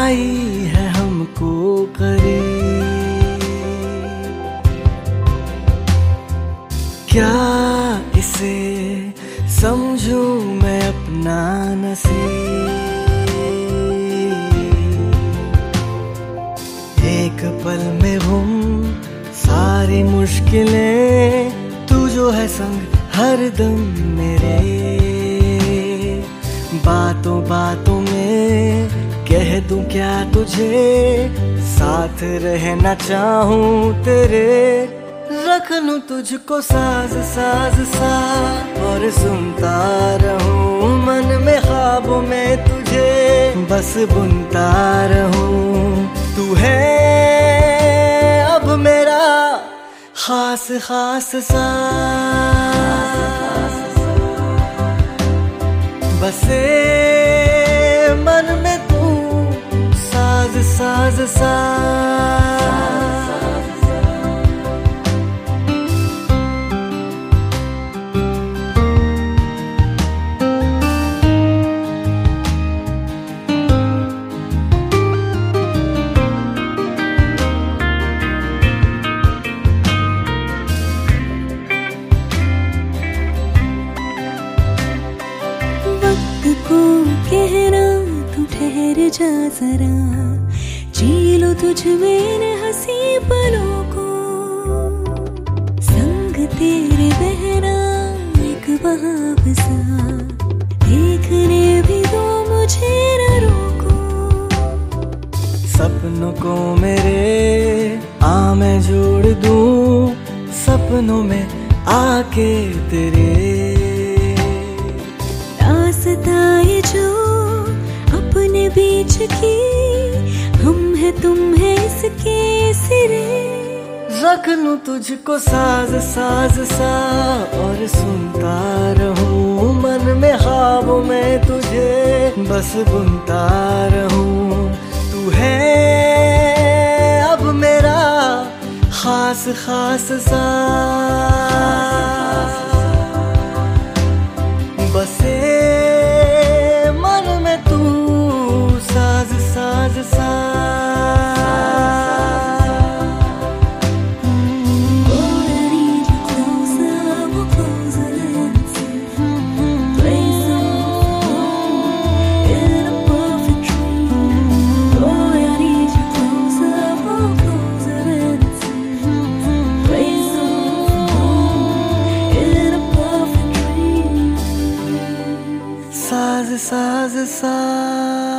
लाई है हमको करीब। क्या इसे समझूं मैं अपना नसीब। एक पल में गुम सारी मुश्किलें, तू जो है संग हरदम मेरे। बातों बातों में कह दूं क्या तुझे, साथ रहना चाहूं तेरे। रख लूं तुझको साज साज सा और सुनता रहूं मन में ख्वाबों में तुझे बस बुनता रहूं। तू है अब मेरा खास खास सा, बसे मन में तू साज साज सा। को कहना तू ठहर जा जरा, जी लो तुझ में हंसी पलों को। संग तेरे बहना एक बहाव सा, देखने भी दो मुझे न रोको। सपनों को मेरे आ मैं जोड़ दूं, सपनों में आके तेरे। रास्ता ये जो अपने बीच की, हम है तुम है इसके सिरे। रख लूं तुझको साज साज सा और सुनता रहूं मन में ख्वाबों में तुझे बस बुनता रहूं। तू है अब मेरा खास खास सा, बसे मन में तू साज साज सा। साज साज सा।